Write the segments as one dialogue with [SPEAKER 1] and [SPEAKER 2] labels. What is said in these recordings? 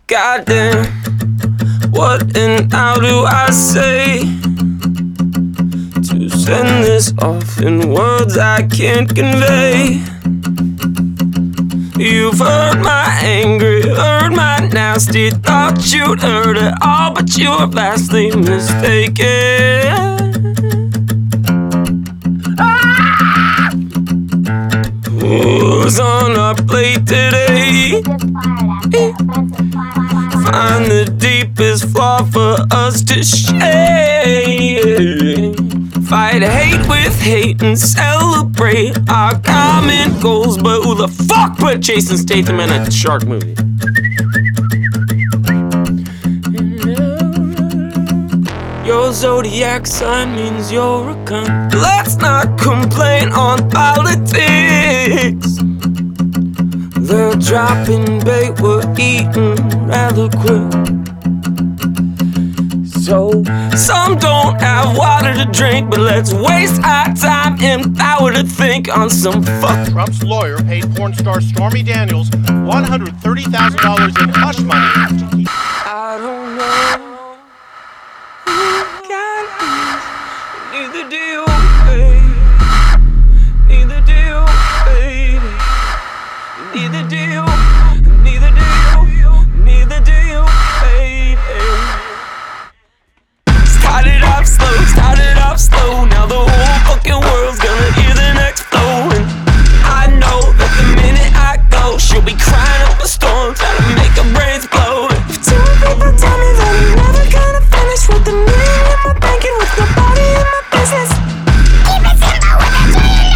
[SPEAKER 1] Goddamn, what and how do I say to send this off in words I can't convey? You've heard my angry, heard my nasty, thought you'd heard it all, but you were vastly mistaken. Who's on our plate today? Find the deepest flaw for us to share. Fight hate with hate and celebrate our common goals. But who the fuck put Jason Statham in a shark movie? Your zodiac sign means you're a cunt. Let's not complain on politics. They're dropping bait, we're eating rather quick. So, some don't have water to drink, but let's waste our time and power to think on some fuck.
[SPEAKER 2] Trump's lawyer paid porn star Stormy Daniels $130,000 in hush money.
[SPEAKER 1] I don't know who got this, neither do you, baby. Neither do you, baby. Neither do you, neither do you, neither do you, baby. Started off slow, now the whole fucking world's gonna hear the next flow. And I know that the minute I go, she'll be crying up a storm, trying to make her brains blow. If two people tell me that I'm never gonna finish with the million in my bank and with nobody in my business, keep it simple with a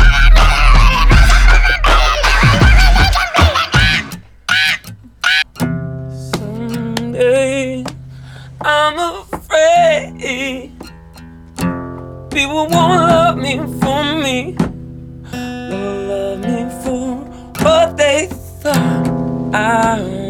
[SPEAKER 1] someday I'm afraid people won't love me for me. They'll love me for what they thought I was.